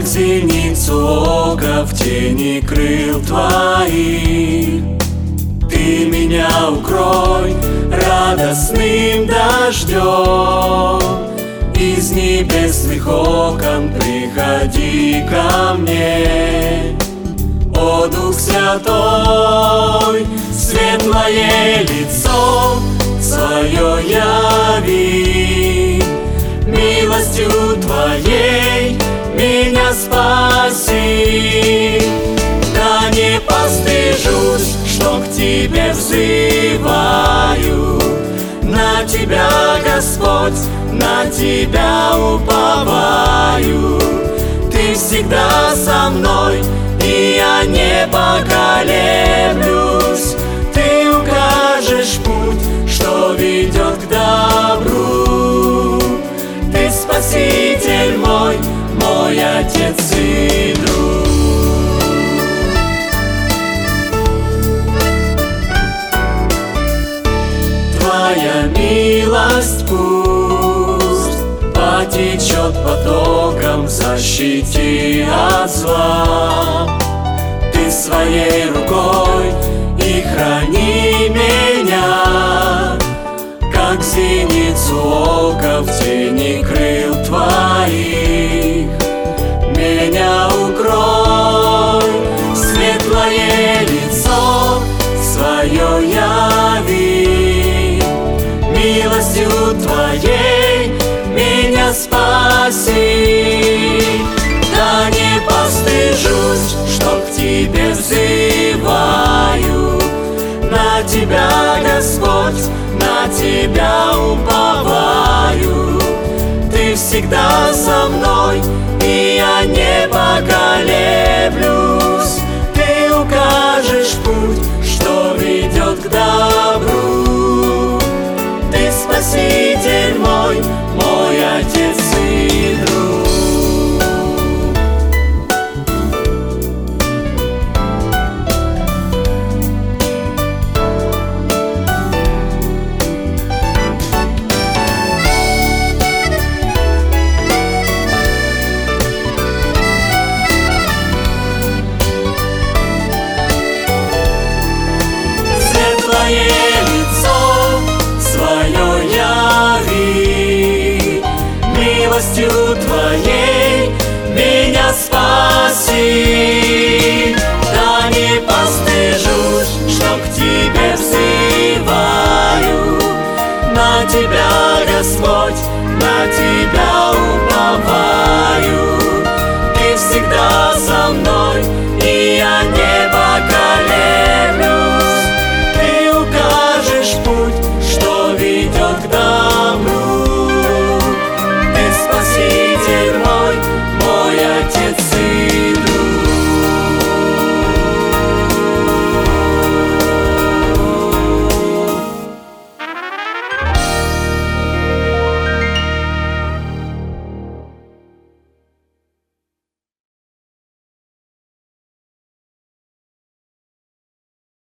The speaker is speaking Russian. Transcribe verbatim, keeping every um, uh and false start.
зеницу ока в тени крыл твоих. Ты меня укрой радостным дождем, из небесных окон приходи ко мне. О, Дух Святой, светлое лицо свое яви, милостью Твоей меня спаси. Да не постыжусь, что к Тебе взываю, на Тебя, Господь, на Тебя уповаю. Ты всегда со мной, и я не поколеблюсь. Ты укажешь путь, что ведет к добру. Ты Спаситель мой, мой Отец и друг. Твоя милость пусть потечет потоком, защити от зла. Ты своей рукой и храни меня, как зеницу ока в тени крыл Твоих. Меня укрой, светлое лицо свое яви, милостью Твоей меня спаси. Да не постыжусь, что к Тебе взываю, на Тебя, Господь, на Тебя уповаю. Ты всегда со мной, и я не поколеблюсь. Ты укажешь путь, что ведет к добру. Ты спаси